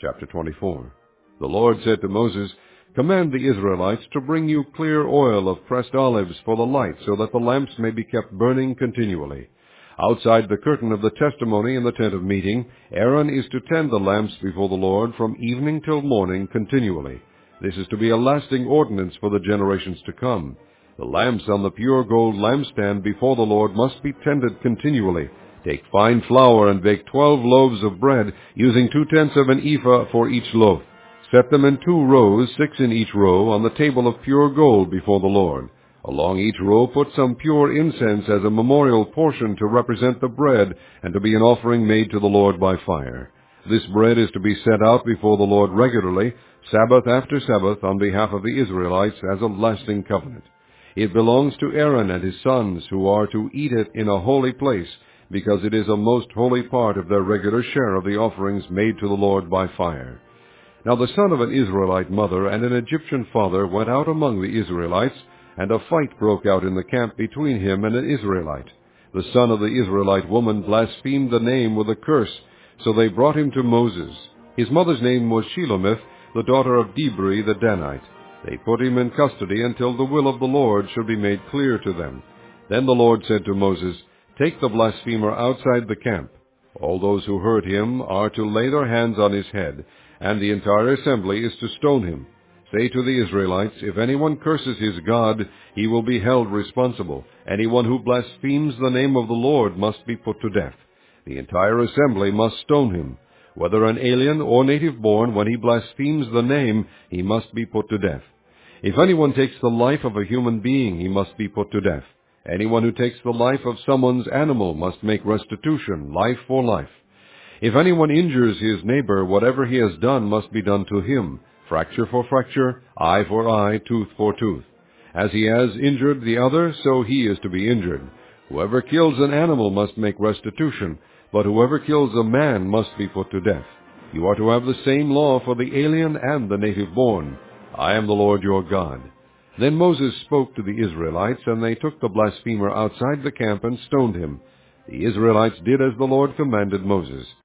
Chapter 24. The Lord said to Moses, Command the Israelites to bring you clear oil of pressed olives for the light, so that the lamps may be kept burning continually. Outside the curtain of the testimony in the tent of meeting, Aaron is to tend the lamps before the Lord from evening till morning continually. This is to be a lasting ordinance for the generations to come. The lamps on the pure gold lampstand before the Lord must be tended continually. Take fine flour and bake 12 loaves of bread, using 2/10 of an ephah for each loaf. Set them in 2 rows, 6 in each row, on the table of pure gold before the Lord. Along each row put some pure incense as a memorial portion to represent the bread and to be an offering made to the Lord by fire. This bread is to be set out before the Lord regularly, Sabbath after Sabbath, on behalf of the Israelites as a lasting covenant. It belongs to Aaron and his sons, who are to eat it in a holy place, because it is a most holy part of their regular share of the offerings made to the Lord by fire. Now the son of an Israelite mother and an Egyptian father went out among the Israelites, and a fight broke out in the camp between him and an Israelite. The son of the Israelite woman blasphemed the name with a curse, so they brought him to Moses. His mother's name was Shelomith, the daughter of Dibri the Danite. They put him in custody until the will of the Lord should be made clear to them. Then the Lord said to Moses, Take the blasphemer outside the camp. All those who heard him are to lay their hands on his head, and the entire assembly is to stone him. Say to the Israelites, If anyone curses his God, he will be held responsible. Anyone who blasphemes the name of the Lord must be put to death. The entire assembly must stone him. Whether an alien or native-born, when he blasphemes the name, he must be put to death. If anyone takes the life of a human being, he must be put to death. Anyone who takes the life of someone's animal must make restitution, life for life. If anyone injures his neighbor, whatever he has done must be done to him, fracture for fracture, eye for eye, tooth for tooth. As he has injured the other, so he is to be injured. Whoever kills an animal must make restitution, but whoever kills a man must be put to death. You are to have the same law for the alien and the native-born. I am the Lord your God. Then Moses spoke to the Israelites, and they took the blasphemer outside the camp and stoned him. The Israelites did as the Lord commanded Moses.